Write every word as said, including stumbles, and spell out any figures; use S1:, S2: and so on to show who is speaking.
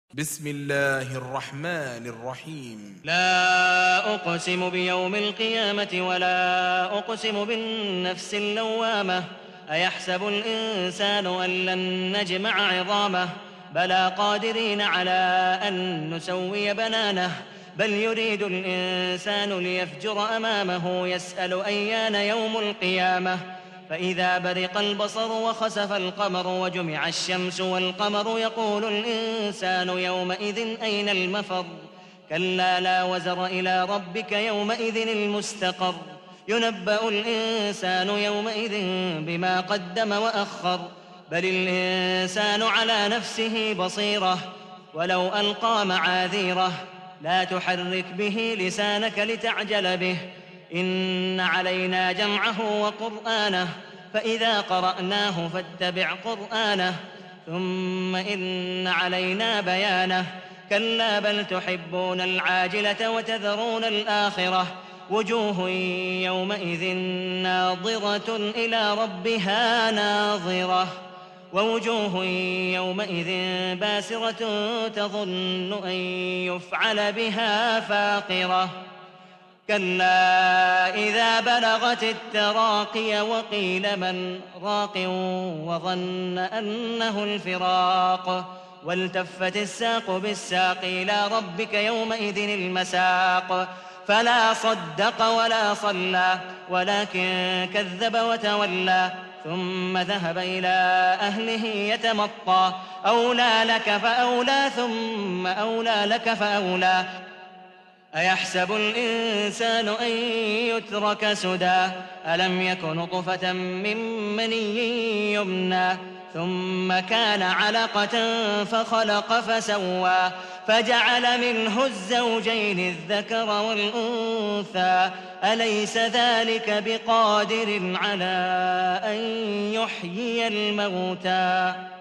S1: بسم الله الرحمن الرحيم.
S2: لا أقسم بيوم القيامة ولا أقسم بالنفس اللوامة. أيحسب الإنسان أن لن نجمع عظامه بلى قادرين على أن نسوي بنانه بل يريد الإنسان ليفجر أمامه يسأل أيان يوم القيامة. فإذا برق البصر وخسف القمر وجمع الشمس والقمر يقول الإنسان يومئذ أين المفر. كلا لا وزر إلى ربك يومئذ المستقر. ينبأ الإنسان يومئذ بما قدم وأخر بل الإنسان على نفسه بصيرة ولو ألقى معاذيره لا تحرك به لسانك لتعجل به إن علينا جمعه وقرآنه فإذا قرأناه فاتبع قرآنه ثم إن علينا بيانه. كلا بل تحبون العاجلة وتذرون الآخرة وجوه يومئذ ناظرة إلى ربها ناظرة ووجوه يومئذ باسرة تظن أن يفعل بها فاقرة. كلا إذا بلغت التراقي وقيل من راق وظن أنه الفراق والتفت الساق بالساق إلى ربك يومئذ المساق. فلا صدق ولا صلى ولكن كذب وتولى ثم ذهب إلى أهله يتمطى. أولى لك فأولى ثم أولى لك فأولى. أيحسب الإنسان أن يترك سدى ألم يك نطفة من مني يمنى ثم كان علقة فخلق فسوى فجعل منه الزوجين الذكر والأنثى. أليس ذلك بقادر على أن يحيي الموتى.